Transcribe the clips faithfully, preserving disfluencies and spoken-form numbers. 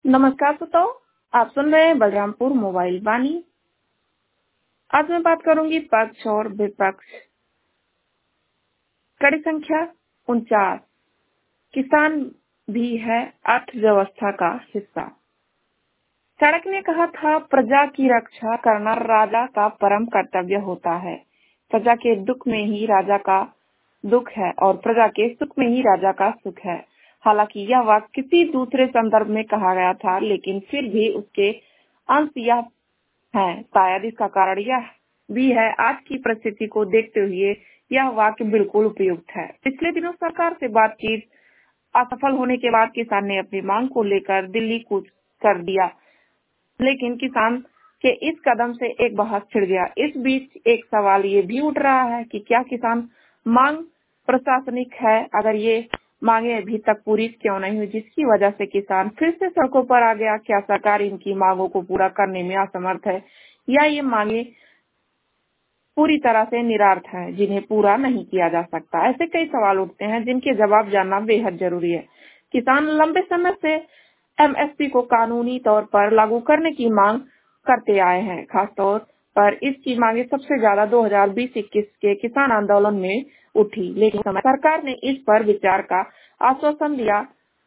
नमस्कार दोस्तों, आप सुन रहे हैं बलरामपुर मोबाइल वाणी। आज मैं बात करूंगी पक्ष और विपक्ष। कड़ी संख्या उनचास। किसान भी है अर्थव्यवस्था का हिस्सा। चाणक्य ने कहा था, प्रजा की रक्षा करना राजा का परम कर्तव्य होता है। प्रजा के दुख में ही राजा का दुख है और प्रजा के सुख में ही राजा का सुख है। हालांकि यह वाक्य किसी दूसरे संदर्भ में कहा गया था, लेकिन फिर भी उसके अंश यह है। शायद इसका कारण यह भी है, आज की परिस्थिति को देखते हुए यह वाक्य बिल्कुल उपयुक्त है। पिछले दिनों सरकार से बातचीत असफल होने के बाद किसान ने अपनी मांग को लेकर दिल्ली कूच कर दिया, लेकिन किसान के इस कदम से एक बहस छिड़ गया। इस बीच एक सवाल ये भी उठ रहा है कि क्या किसान मांग प्रशासनिक है? अगर ये मांगे अभी तक पूरी क्यों नहीं हुई, जिसकी वजह से किसान फिर से सड़कों पर आ गया? क्या सरकार इनकी मांगों को पूरा करने में असमर्थ है, या ये मांगे पूरी तरह से निरार्थ है, जिन्हें पूरा नहीं किया जा सकता? ऐसे कई सवाल उठते हैं जिनके जवाब जानना बेहद जरूरी है। किसान लंबे समय से एमएसपी को कानूनी तौर पर लागू करने की मांग करते आए हैं। खासतौर पर इसकी मांगे सबसे ज्यादा दो हज़ार बीस इक्कीस के किसान आंदोलन में उठी, लेकिन सरकार ने इस पर विचार का आश्वासन दिया।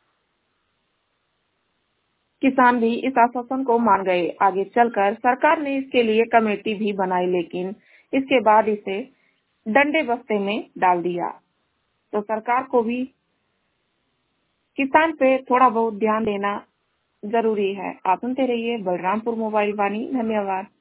किसान भी इस आश्वासन को मान गए। आगे चलकर सरकार ने इसके लिए कमेटी भी बनाई, लेकिन इसके बाद इसे डंडे बस्ते में डाल दिया। तो सरकार को भी किसान पे थोड़ा बहुत ध्यान देना जरूरी है। आप सुनते रहिए बलरामपुर मोबाइल वाणी। धन्यवाद।